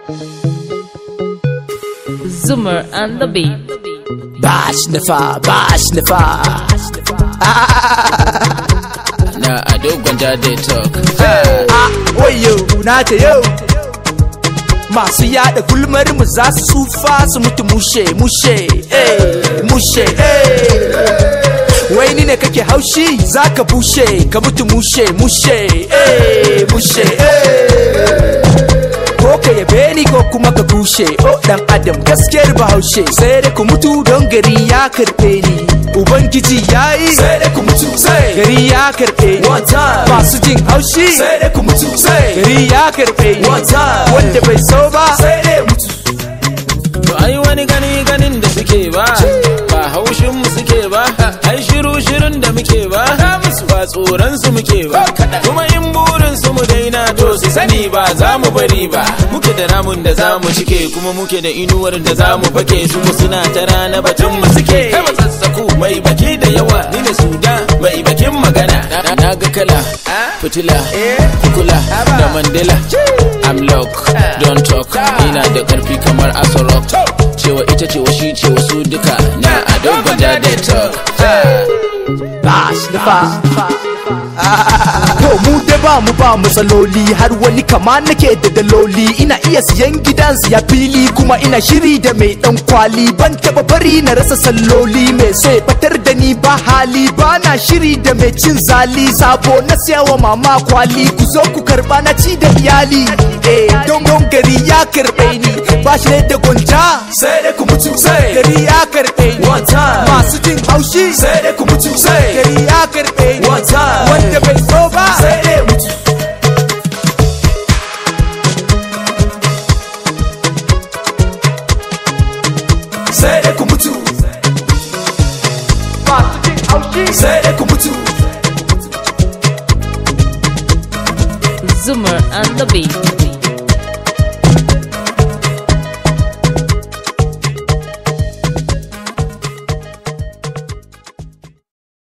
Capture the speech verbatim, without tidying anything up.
Zoomer and the beat. Bash Nafa, Bash Nafa. Na ado gwanja dey talk. Ah, wayo, na ta yau. Masu yada gulmar mu za su tsufa su mutu mushe, mushe, eh, mushe, eh. Wai ni ne kake haushi zaka bushe, ka mutu mushe, mushe, eh, mushe, eh. Ko ka yabe ni ko kuma ka kushe, oh dan adam gaskiyar bahaushe. Sai da ku mutu don gari ya karbe ni, ubangiji yayi. Sai da ku mutu, sai gari ya karbe ni. One time. Masu jin haushi, sai da ku mutu, sai gari ya karbe ni. One time. Wanda bai so ba, sai da mutu. To ai wani gani ganin da suke ba, ba haushin mu suke ba, ai shiru shirin da muke ba, ba tsoron su muke ba. Kuma in burin su mu daina to su sani ba za mu bari ba. Muke da namun da za mu cike, kuma muke da inuwar da za mu fake. Su suna ta rana batun mu suke. Kai matsatsaku mai baki da yawa, ni da suda mai bakin magana. Na ga kala, fitila, kukula da Mandela. I'm lock, don't talk. Ina da karfi kamar Asorok. Cewa ita ce washi ce wasu duka. Na ado gwanja dey talk. Bash Nafa. To mu da ba mu ba matsaloli, har wani kama nake da daloli. Ina iya siyan gidan siya fili, kuma ina shiri da mai dan kwali. Ban taba bari na rasa salloli, mai sai batar da ni ba hali. Ba na shiri da mai cin zali, sabo na siyawa mama kwali. Ku zo ku karba na ci da iyali, eh, don don gari ya karbe ni. Ba shi da gonja, sai da ku mutu, sai gari ya karbe ni. One time. Masu jin haushi, sai da ku mutu, sai gari ya karbe ni. One time. Wanda bai so ba, sai da mutu. Sai da ku mutu. Masu jin haushi, sai da ku mutu. Zoomer and the beat.